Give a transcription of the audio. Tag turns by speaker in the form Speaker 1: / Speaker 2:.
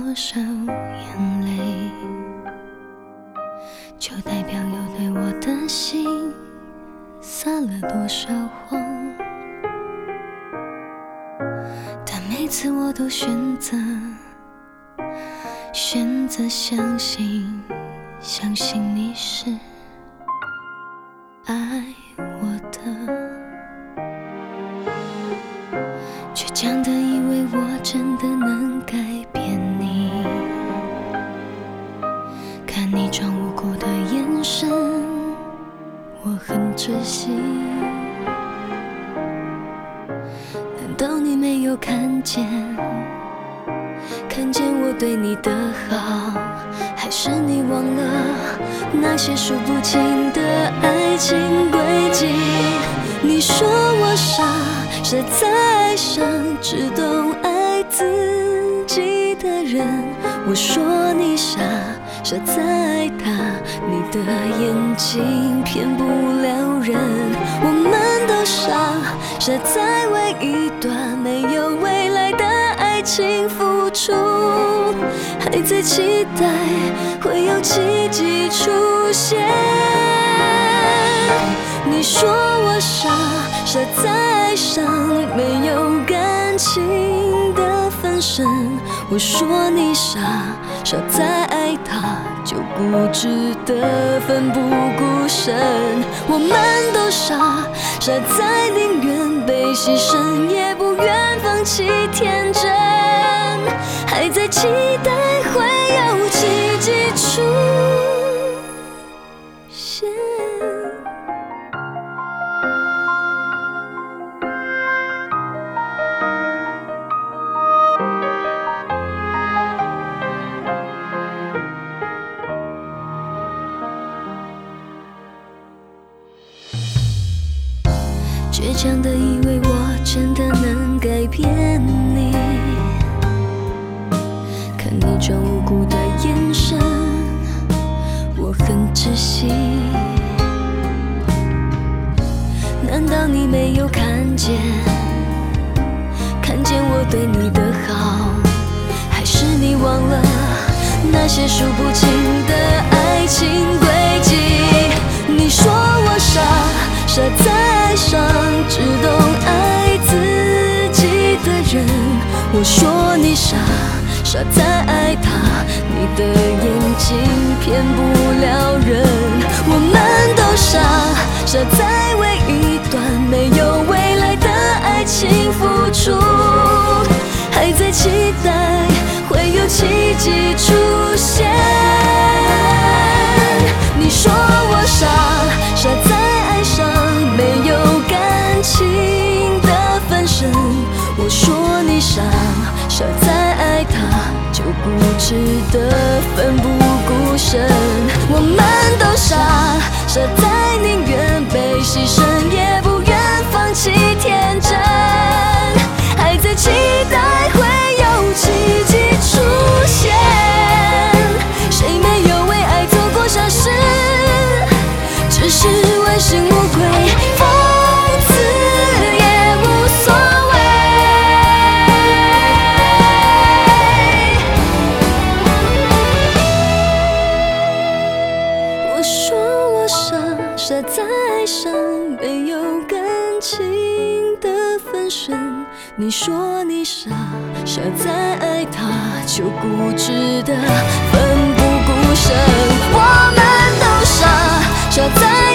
Speaker 1: 多少眼泪，就代表有对我的心撒了多少谎。但每次我都选择相信你是爱我的，倔强的以为我真的能改变你，看你装无辜的眼神，我很窒息。难道你没有看见我对你的好？还是你忘了那些数不清的爱情轨迹？你说我傻在爱上只懂爱自己的人，我说你傻在爱他，你的眼睛骗不了人。我们都傻在为一段没有未来的爱情付出，还在期待会有奇迹出现。你说我傻在爱上没有感情的分身，我说你傻在爱他就固执的奋不顾身。我们都傻在宁愿被牺牲也不愿放弃天真，还在期待会有奇迹出现。倔强的以为我真的能改变你，看你装无辜的眼神，我很窒息。难道你没有看见我对你的好？还是你忘了那些数不清的爱情轨迹？你说我傻在爱上只懂爱自己的人，我说你傻在爱他，你的眼睛骗不了人。我们都傻在为一段没有未来的爱情付出，还在期待会有奇迹出现。你说我傻在爱上没有感情的分身，我说你傻在爱他就固执的奋不顾身。我们都傻在宁愿被牺牲也不愿放弃天真，还在期待会有奇迹出现。谁没有为爱做过傻事，只是问心无愧，讽刺也无所谓。我说我傻在爱上没有感情的分身，你说你傻在爱他就固执的奋不顾身。我们都傻在